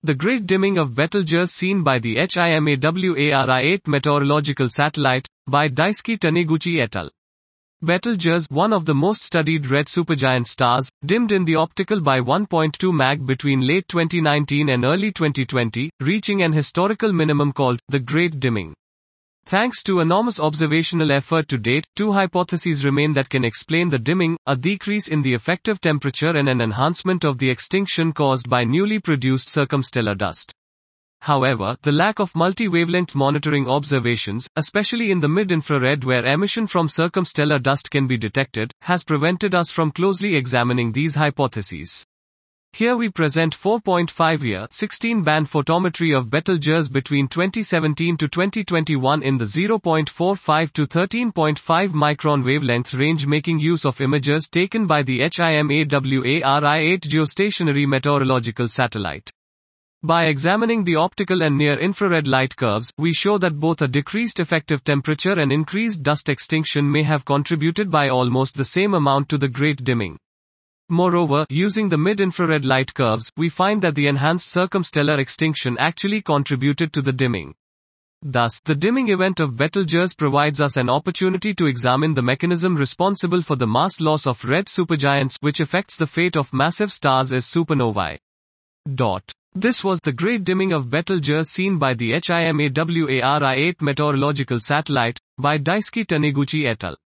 The great dimming of Betelgeuse seen by the HIMAWARI-8 meteorological satellite, by Daisuke Taniguchi et al. Betelgeuse, one of the most studied red supergiant stars, dimmed in the optical by 1.2 mag between late 2019 and early 2020, reaching an historical minimum called the Great Dimming. Thanks to enormous observational effort to date, two hypotheses remain that can explain the dimming: a decrease in the effective temperature and an enhancement of the extinction caused by newly produced circumstellar dust. However, the lack of multi-wavelength monitoring observations, especially in the mid-infrared where emission from circumstellar dust can be detected, has prevented us from closely examining these hypotheses. Here we present 4.5-year, 16-band photometry of Betelgeuse between 2017 to 2021 in the 0.45 to 13.5 micron wavelength range, making use of images taken by the HIMAWARI-8 geostationary meteorological satellite. By examining the optical and near-infrared light curves, we show that both a decreased effective temperature and increased dust extinction may have contributed by almost the same amount to the Great Dimming. Moreover, using the mid-infrared light curves, we find that the enhanced circumstellar extinction actually contributed to the dimming. Thus, the dimming event of Betelgeuse provides us an opportunity to examine the mechanism responsible for the mass loss of red supergiants, which affects the fate of massive stars as supernovae. This was the Great Dimming of Betelgeuse seen by the HIMAWARI-8 meteorological satellite, by Daisuke Taniguchi et al.